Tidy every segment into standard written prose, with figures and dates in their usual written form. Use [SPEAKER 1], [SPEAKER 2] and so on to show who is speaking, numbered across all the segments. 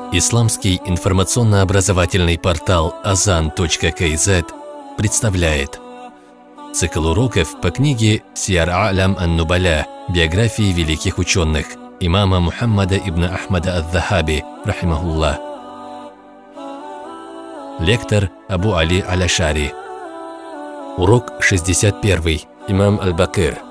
[SPEAKER 1] Исламский информационно-образовательный портал Azan.kz представляет цикл уроков по книге «Сиар А'лям ан-Нубаля. Биографии великих ученых» имама Мухаммада ибн Ахмада ад-Дахаби, рахимахуллах. Лектор Абу Али Аль-Ашари. Урок 61. Имам Аль-Бакир.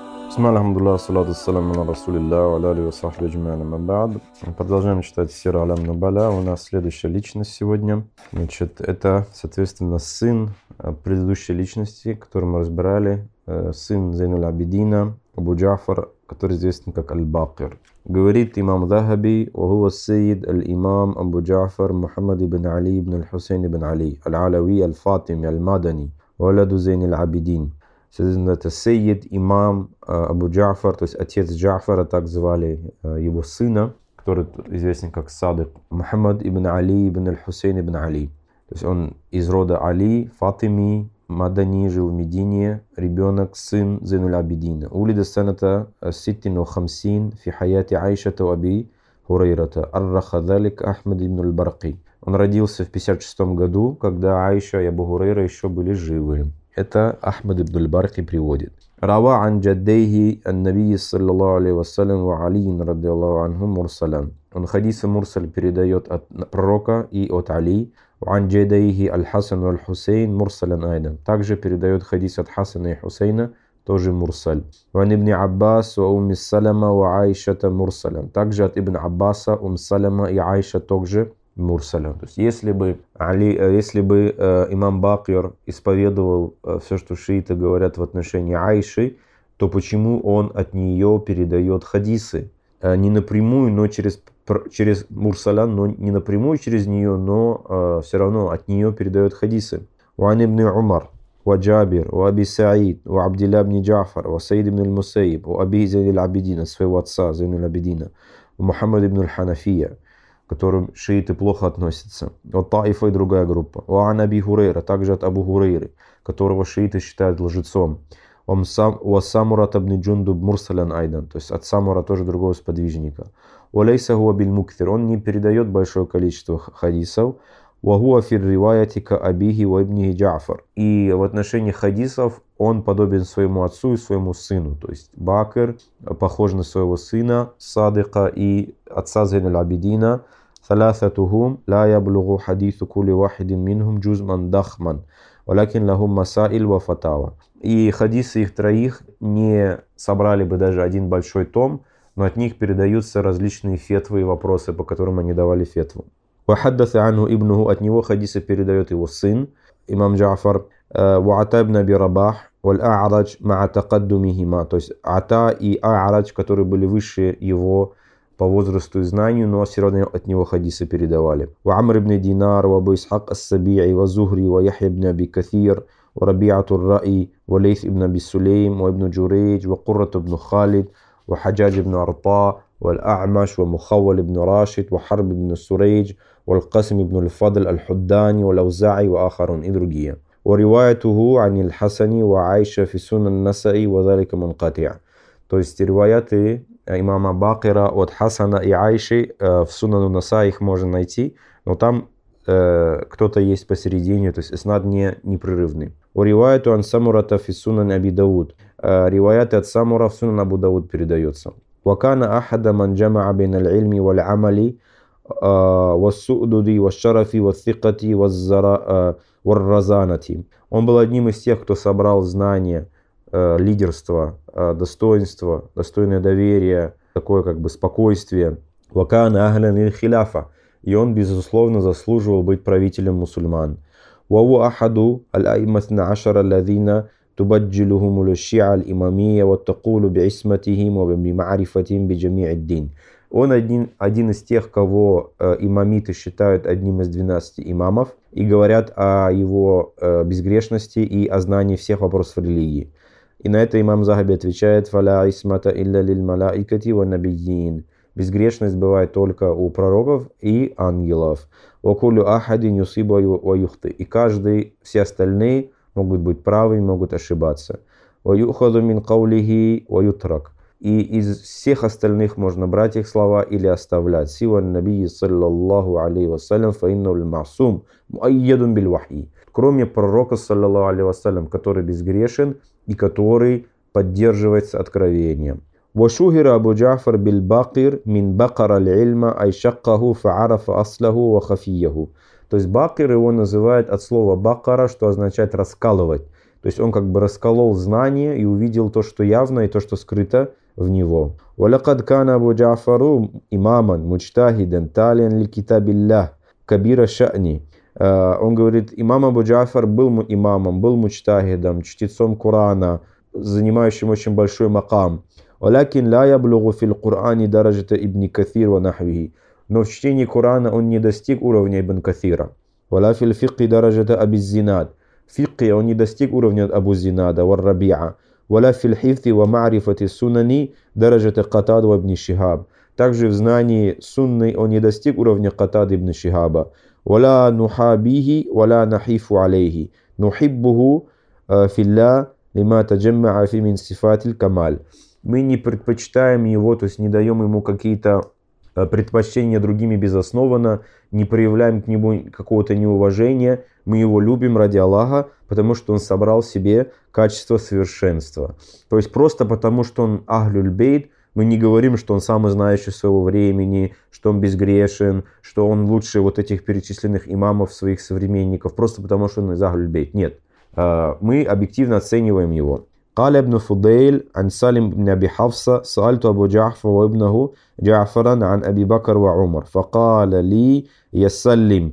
[SPEAKER 2] Продолжаем читать Сир А'лям Нубаля. У нас следующая личность сегодня. Значит, это, соответственно, сын предыдущей личности, которую мы разбирали, сын Зайнуль Абидина, Абу Джафар, который известен как Аль-Бакир. Говорит имам Захаби: «Вахуа сайид аль-имам Абу Джафар Мухаммад ибн Али ибн аль-Хусейн ибн Али, аль-Алави, аль-Фатими, аль-Мадани, валаду Зайнуль Абидин». Соответственно, это Сейид, имам Абу Джафар, то есть отец Джафара, так звали его сына, который известен как Садык, Мухаммад ибн Али ибн аль-Хусейн ибн Али. То есть он из рода Али, Фатими, Мадани, жил в Медине, ребенок, сын Зайнуль Абидина. Улида саната ситтин ва хамсин фи хаяти Айшата ва Аби Хурайрата, арраха залик Ахмад ибн аль-Барки. Он родился в 56 году, когда Айша и Абу Хурайра еще были живы. Это Ахмад ибн аль-Барки приводит. Рава ан джаддейхи ан-Наби саллаллаху алейхи вассалям ва Алиин радиаллаху анху мурсалан. Он хадис мурсаль передает от пророка и от Али. Ан джаддейхи аль-Хасан ва аль-Хусейн мурсалан айдан. Также передает хадис от Хасана и Хусейна, тоже мурсаль. Ван ибн Аббас ва Умми Салама ва Айшата мурсалан. Также от Ибн Аббаса, Салама и Айша также мурсаля. То есть если бы имам Бакир исповедовал все, что шииты говорят в отношении Айши, то почему он от нее передает хадисы? Не напрямую, но через мурсалян, но не напрямую через нее, но все равно от нее передает хадисы. Уан ибн Умар, ва Джабир, ва Аби Саид, ва Абдилла ибн Джафар, ва Саид ибн аль-Мусайиб, ва Аби Зайнуль Абидина, своего отца Зайнуль Абидина, ва Мухаммад ибн аль-Ханафия, к которым шииты плохо относятся. Вот Таифа и другая группа. Уан Аби Хурейра, также от Абу Хурейры, которого шииты считают лжецом. Уа Самурат ибн Джундуб мурсалян айдан, то есть от Самура тоже другого сподвижника. Уалейса хуа биль мукфир, он не передает большое количество хадисов. Уа фир риваяти ка абихи ва ибнихи Джафар. И в отношении хадисов он подобен своему отцу и своему сыну. То есть Бакр похож на своего сына Садыка и отца Зайнуль Абидина. ثلاثتهم لا يبلغ حديث كل واحد منهم جزءا ضخما ولكن لهم مسائل وفتاوى. И хадисы их троих не собрали бы даже один большой том, но от них передаются различные фетвы и вопросы, по которым они давали фетву. وحدث عنه ابنه, от него хадисы передает его сын, имам Джафар, وعطا ибн Аби Рабах, والأعرج مع تقدمهما, то есть Ата и А'радж, которые были выше его по возрасту и знанию, но все равно от него хадисы передавали. وعمر ибn Динар, وأبو إسحاق السبيعي, وزهري, ويحيى ибn Аби Каthир, وربيعة الرأي, وليث ибn Аби Сулейм, وابن جريج, وقرة ибn خالد, وحجاج ибn Арта, والأعمش, ومخول ибn Рашид, وحرب ибn Сурейдж, والقاسم ибn الفضل الحداني, والأوزاعي, وآخرون, и другие. وروايته عن الحسن وعائشة في سنن النسائي وذلك منقطع. То есть риваяты имама Бакира от Хасана и Айши в Сунану Наса их можно найти, но там кто-то есть посередине, то есть иснад не непрерывный. Риваяту ан Самурата фи Сунан Аби Дауд. Риваяты от Самура в Сунан Абу Дауд передается. Вакана ахада ман джамаа бейн аль-илми валь амали вассудуди васшарафи вассикати варразанати. Он был одним из тех, кто собрал знания, лидерство, достоинство, достойное доверие, такое как бы спокойствие. Вакана ахлян иль-хиляфа. И он, безусловно, заслуживал быть правителем мусульман. Вау ахаду аль-айматна ашара алладина тубаджилухум уль-шиа аль-имамия ваттакулу би'исматихим ва бима'рифатихим биджами'и ад-дин. Он один из тех, кого имамиты считают одним из 12 имамов и говорят о его безгрешности и о знании всех вопросов религии. И на это имам Захаби отвечает: «Фаля исмата илля лиль малаикати ва набийин». Безгрешность бывает только у пророков и ангелов. «Ва куллю ахадин юсибу ва юхты». И каждый, все остальные могут быть правы, могут ошибаться. «Ва юхаду мин каулихи ва ютрак». и из всех остальных можно брать их слова или оставлять. Сива наби саллаллаху алейхи вассалям фаиннуль масум муайядун биль вахи. Кроме пророка саллаллаху алейхи вассалям, который безгрешен и который поддерживается откровением. وشهر أبو جعفر بالباقر من بقر العلم أي شقه فعرف أصله وخفيه. То есть бакир его называют от слова бакара, что означает раскалывать. То есть он как бы расколол знание и увидел то, что явно, и то, что скрыто в него. وَلَقَدْ كَانَ أبو جعفر إماما مجتهدا تاليا لكتاب الله كبير شأني. Он говорит, имам Абу Джафар был имамом, был муджтахидом, чтецом Корана, занимающим очень большой макам. ولكن لا يبلغ في القرآن درجة ابن كثير ونحوه. Но в чтении Корана он не достиг уровня Ибн Каthира. ولا في الفقه درجة أبي الزناد. В фикхе он не достиг уровня Абу Зинада, والربيعة. ولا في الحفظ ومعرفة السنن درجة قتادة وابن شهاب. Также в знании сунны он не достиг уровня Катады ибн Шихаба. ولا نحابيه ولا نحيف عليه. نحبه في الله لما تجمع في من صفات الكمال. Мы не предпочитаем его, то есть не даем ему какие-то предпочтения другими безоснованно, не проявляем к нему какого-то неуважения. Мы его любим ради Аллаха, потому что он собрал в себе качество совершенства. То есть просто потому, что он ахлюль бейт, мы не говорим, что он самый знающий своего времени, что он безгрешен, что он лучше вот этих перечисленных имамов своих современников, просто потому что он из ахлюль бейт. Нет, мы объективно оцениваем его. قال ابن فضيل عن سالم بن أبي حفصة سألت أبو جعفر وابنه جعفرا عن أبي بكر وعمر فقال لي يا سلم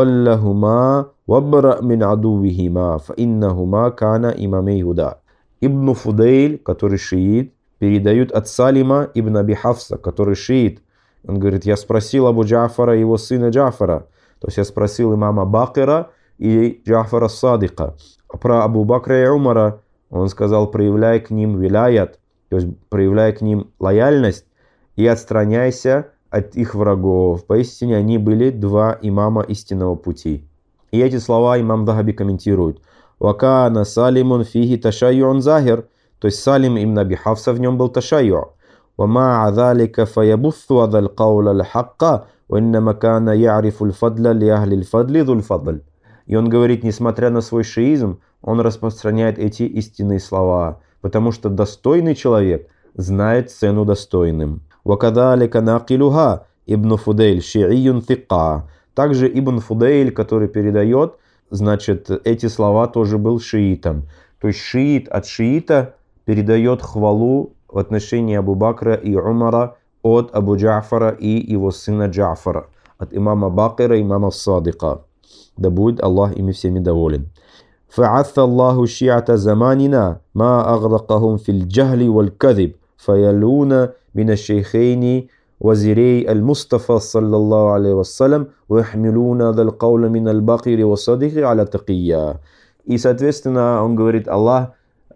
[SPEAKER 2] تولهما وابرأ من عدوهما فإنهما كان إمامي هدى. Ибн Фудейль, который шиит, передают от Салима ибн Аби Хафса, который шиит. Он говорит, я спросил Абу Джафара и его сына Джафара. То есть я спросил имама Бакира и Джафара Садика. Про Абу Бакра и Умара он сказал, проявляй к ним вилаят, то есть проявляй к ним лояльность и отстраняйся от их врагов. Поистине они были два имама истинного пути. И эти слова имам Дахаби комментирует. Вакана салимун фихи ташайюн захир. То есть Салим ибн Аби Хафса в нем был ташайю. Вама адалика фаябуссу адал каула л-хакка, ваннама кана ярифу л-фадля ли ахли л-фадли зуль фадль. И он говорит, несмотря на свой шиизм, он распространяет эти истинные слова, потому что достойный человек знает цену достойным. Вакадалика накилуха ибн Фудейль ши'ийюн thикка. Также Ибн Фудейль, который передает, значит, эти слова тоже был шиитом. То есть шиит от шиита передает хвалу в отношении Абу Бакра и Умара от Абу Джафара и его сына Джафара, от имама Бакира и имама Садика. Да будет Аллах ими всеми доволен. فعث الله شيعة زماننا ما أغرقهم في الجهل والكذب فيلون من الشيخين وزيري المصطفى صلى الله عليه وسلم ويحملون ذا القول من الباقر والصديق على تقيا. И, соответственно, он говорит, Аллах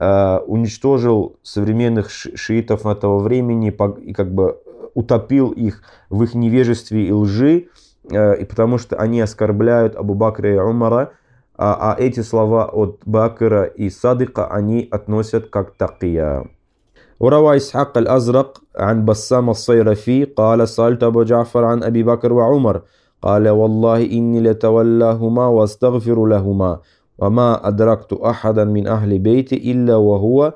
[SPEAKER 2] уничтожил современных шиитов этого времени и как бы утопил их в их невежестве и лжи, и потому что они оскорбляют Абу Бакра и Умара, а эти слова от Бакира и Садика они относят как такия. وروى إسحاق الأزرق عن بسام الصيرفي قال سألت أبو جعفر عن أبي بكر وعمر قال والله إني لتولاهما واستغفر لهما وما أدركت أحدا من أهل بيتي إلا وهو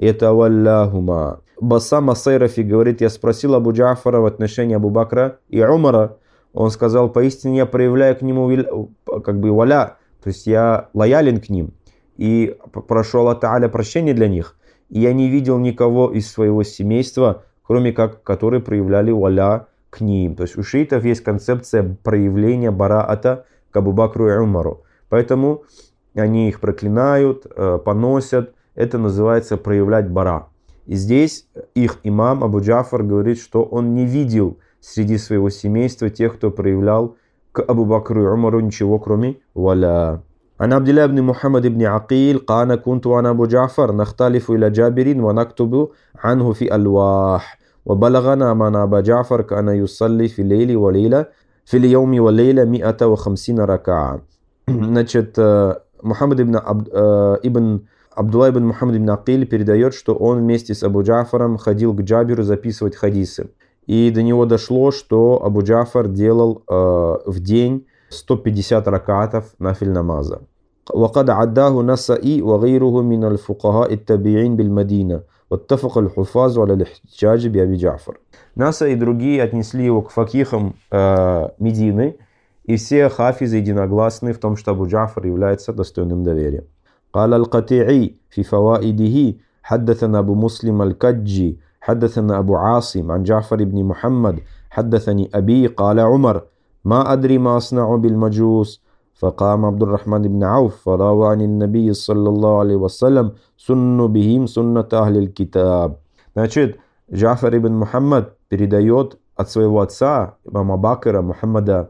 [SPEAKER 2] يتولاهما. Басам ас-Сайрафи говорит, я спросил Абу Джафара в отношении Абу Бакра и Умара. Он сказал, поистине я проявляю к нему как бы валя, то есть я лоялен к ним и прошу Аллаха Тааля прощения для них. И я не видел никого из своего семейства, кроме как, которые проявляли валя к ним. То есть у шиитов есть концепция проявления бараата к Абу Бакру и Умару. Поэтому они их проклинают, поносят. Это называется проявлять бара. И здесь их имам Абу Джафар говорит, что он не видел среди своего семейства тех, кто проявлял к Абу Бакру и Умару ничего, кроме валя. عن عبد الله بن محمد بن عقيل قال كنت وأنا أبو جعفر نختلف إلى جابر ونكتب عنه في ألواح وبلغنا من أبا جعفر كان يصلي في الليل وليلة في اليوم والليلة 150 ركعة. Значит, Мухаммад ибн Абдулла ибн Мухаммад ибн Акиль передает, что он вместе с Абу Джафаром ходил к Джабиру записывать хадисы. И до него дошло, что Абу Джафар делал в день 150 ракатов нафиль намаза. وقد عداه نسائي وغيره من الفقهاء التابعين بالمدينة واتفق الحفاظ على الاحتجاج بأبي جعفر. Наса и другие отнесли его к факихам Медины, и все хафизы единогласны в том, что Абу Джафар является достойным доверия. قال القطيعي في فوائده حدثنا أبو مسلم الكجي حدثنا أبو عاصم عن جعفر بن محمد حدثني أبي قال عمر ما أدري ما أصنع بالمجوس فقام عبد الرحمن بن عوف فروى عن النبي صلى الله عليه وسلم سن بهم سنة أهل الكتاب. Значит, Джафар ибн Мухаммад передает от своего отца, имама Бакра, Мухаммада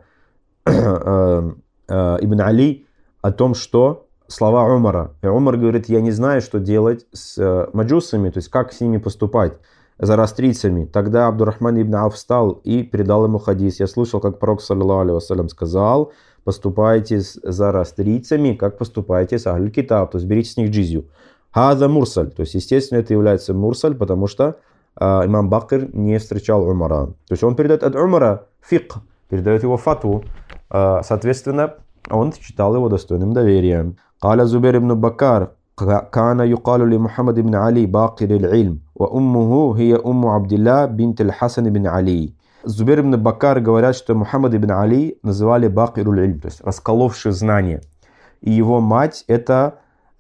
[SPEAKER 2] ибн Али, о том, что слова Умара. И Умар говорит, я не знаю, что делать с маджусами, то есть как с ними поступать, зарастрийцами. Тогда Абдуррахман ибн Ауф встал и передал ему хадис. Я слышал, как пророк, саллаллаху алейхи вассалям, сказал, поступайте с зарастрийцами, как поступаете с Ахль Китаб, то есть берите с них джизью. Хаза мурсаль, то есть, естественно, это является мурсаль, потому что имам Бакр не встречал Умара. То есть он передает от Умара фикх, передает его фатву, соответственно, он считал его достойным доверия. قال زبير بن بكار كان يقال لمحمد بن علي باقر العلم وأمه هي عبد الله بنت الحسن بن علي. Зубейр ибн Бакар говорят, что Мухаммад ибн Али называли Бакируль Ильм, то есть расколовший знания. И его мать это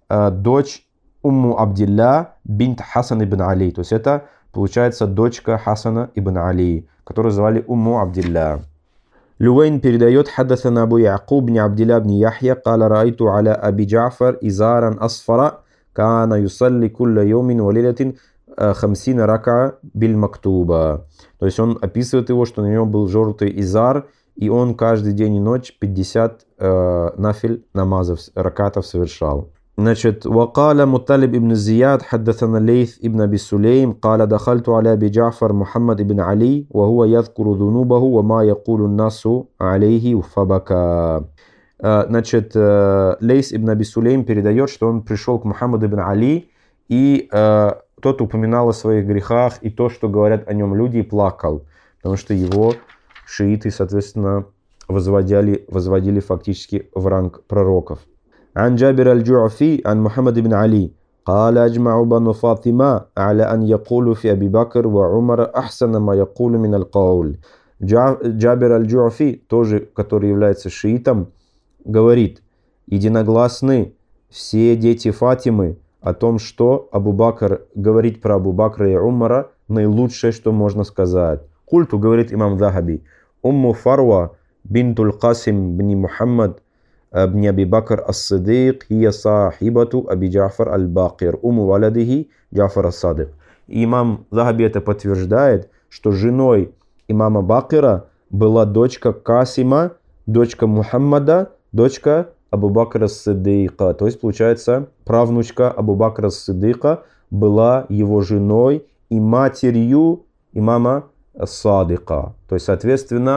[SPEAKER 2] дочь Абдилля бинт Хасан ибн Али, то есть это получается дочка Хасана ибн Али, которую звали Абдилля. Лювейн передает حدثنا أبو يعقوب بن عبد الله بن يحيى قال رأيت على أبي جعفر إزارا أصفر كان يصلي كل يوم وليلة 50 рака биль мактуба. То есть он описывает его, что на нем был желтый изар, и он каждый день и ночь 50 нафиль намазов, ракатов совершал. Значит, وقال مطلب ابن زياد حدثنا الليث ابن أبي سليم قال دخلت على أبي جعفر محمد بن علي وهو يذكر ذنوبه وما يقول الناس عليه فبكى. Значит, Лейс ибн Аби Сулейм передает, что он пришел к Мухаммаду ибн Али, и тот упоминал о своих грехах и то, что говорят о нем люди, и плакал, потому что его шииты, соответственно, возводили фактически в ранг пророков. عن جابر الجعفي عن محمد بن علي قال أجمع بنو فاطمة على أن يقول في أبي بكر وعمر أحسن ما يقول من القول. Джабир аль-Джуафи, тоже, который является шиитом, говорит, единогласны все дети Фатимы о том, что Абу Бакр говорит про Абу Бакра и Умара наилучшее, что можно сказать. Культу, говорит имам Захаби, Умму Фарва бинтуль Касим бни Мухаммад бни Аби Бакр ас-Сиддик хия сахибату Аби Джафар аль-Бакир уму валадихи Джафар ас-Садик. Имам Захаби это подтверждает, что женой имама Бакира была дочка Касима, дочка Мухаммада, дочка Абу Бакра ас-Сиддика. То есть, получается, правнучка Абу Бакра ас-Сиддика была его женой и матерью имама ас-Садика. То есть, соответственно,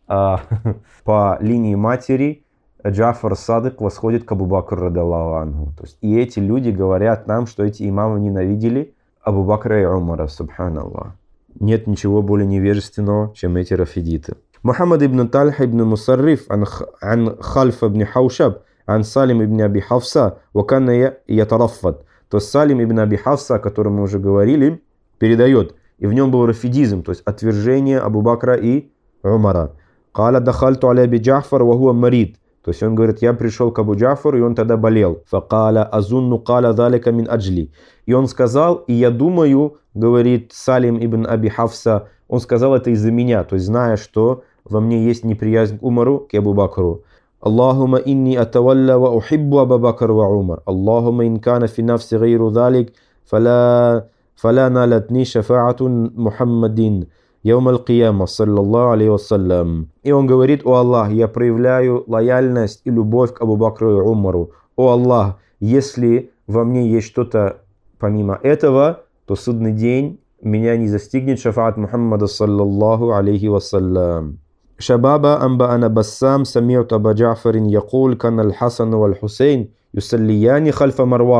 [SPEAKER 2] по линии матери Джафар ас-Садик восходит к Абу Бакру радиаллаху анху. То есть, и эти люди говорят нам, что эти имамы ненавидели Абу Бакра и Умара, субханаллах. Нет ничего более невежественного, чем эти рафидиты. Мухаммад ибн Тальха ибн Мусарриф ан Хальф ибн Хаушаб ан Салим ибн Аби Хафса ваканна ятараффат. То есть Салим ибн Аби Хафса, о котором мы уже говорили, передает, и в нем был рафидизм, то есть отвержение Абу Бакра и Умара. Каля дахальту аля Аби Джафар ва хуа марид. То есть он говорит, я пришел к Абу Джафару, и он тогда болел. Факаля азунну каля залика мин аджли. И он сказал, и я думаю, говорит Салим ибн Аби Хафса, он сказал это из-за меня, то есть зная, что во мне есть неприязнь к Умару, к Абу Бакру. Аллахума инни атавалля ва ухиббу Аба Бакр ва Умар. Аллахума ин кана фи нафси гайру залик, фаля налатни шафаатун Мухаммадин. Яум аль-Кияма, саллаллаху алейхи вассалям. И он говорит, о Аллах, я проявляю лояльность и любовь к Абу Бакру и Умару. О Аллах, если во мне есть что-то помимо этого, то судный день меня не застигнет шафаат Мухаммада, саллаллаху алейхи вассалям. Шабаба анба'ана Бассам сами'ут Аба Джафарин якул кан аль-Хасан валь-Хусейн юсаллияни хальфа Марван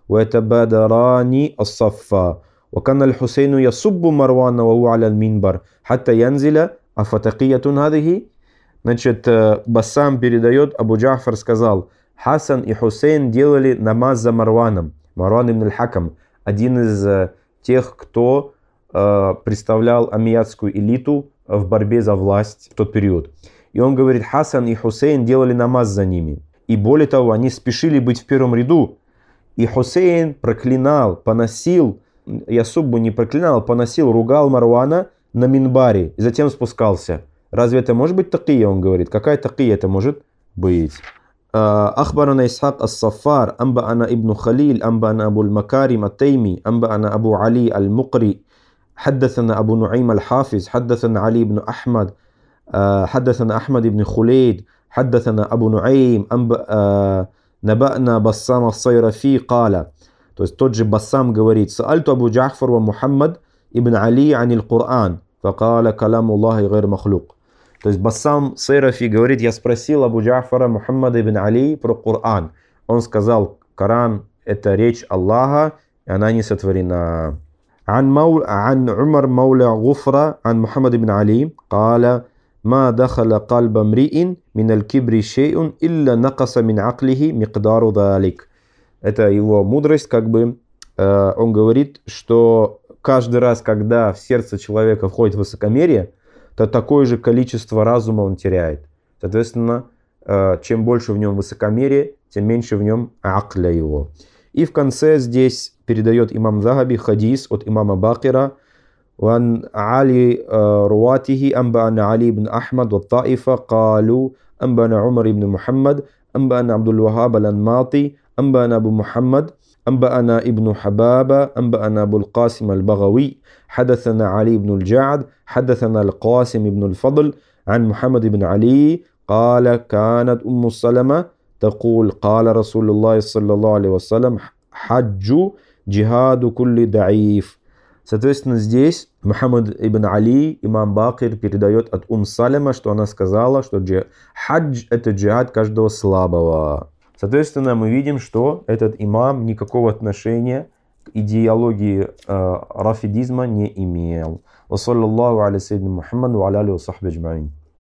[SPEAKER 2] ويتبادران الصفا وكان الحسين يسب مروان وهو على المنبر حتى ينزل أفتقية هذه. Значит, Бассам передает, Абу Джафар сказал, Хасан и Хусейн делали намаз за Марваном. Марван ибн аль-Хакам, один из тех, кто представлял амиядскую элиту в борьбе за власть в тот период. И он говорит, Хасан и Хусейн делали намаз за ними. И более того, они спешили быть в первом ряду. И Хусейн проклинал, поносил, Ясуббу не проклинал, поносил, ругал Марвана на минбаре и затем спускался. Разве это может быть такия, он говорит? Какая такия это может быть? أخبرنا إسحاق الصفار أنبأنا ابن خليل أنبأنا أبو المكارم التيمي أنبأنا أبو علي المقري حدثنا أبو نعيم الحافظ حدثنا علي بن أحمد حدثنا أحمد بن خليد حدثنا أبو نعيم نبأنا بسام الصيرفي قال. То есть тот же Бассам говорит, سألت أبو جعفر ومحمد ابن علي عن القرآن فقال كلام الله غير مخلوق. То есть Бассам Сайрафи говорит, я спросил Абу Джафара Мухаммада ибн Али про Коран. Он сказал, Коран это речь Аллаха, и она не сотворена. عن عمر مولى غفرة عن محمد بن علي قال ما دخل قلب امرئ من الكبر شيء إلا نقص من عقله مقدار ذلك. Это его мудрость, как бы он говорит, что каждый раз, когда в сердце человека входит высокомерие, то такое же количество разума он теряет. Соответственно, чем больше в нем высокомерие, тем меньше в нем акля его. И в конце здесь передает имам Захаби хадис от имама Бакира وعن علي رواته أنبأنا علي بن أحمد والطائفة قالوا أنبأنا عمر بن محمد أنبأنا عبد الوهاب الأنماطي أنبأنا أبو محمد أنبأنا ابن حبابة أنبأنا أبو القاسم البغوي حدثنا علي بن الجعد حدثنا القاسم بن الفضل عن محمد بن علي قال كانت أم سلمة تقول قال رسول الله صلى الله عليه وسلم حج جهاد كل ضعيف. Соответственно, здесь Мухаммад ибн Али, имам Бакир, передает от Салема, что она сказала, что хадж – это джихад каждого слабого. Соответственно, мы видим, что этот имам никакого отношения к идеологии рафидизма не имел. Ва саллаллаху аля саййидина Мухаммад ва аля алихи ва сахбихи аджмаин.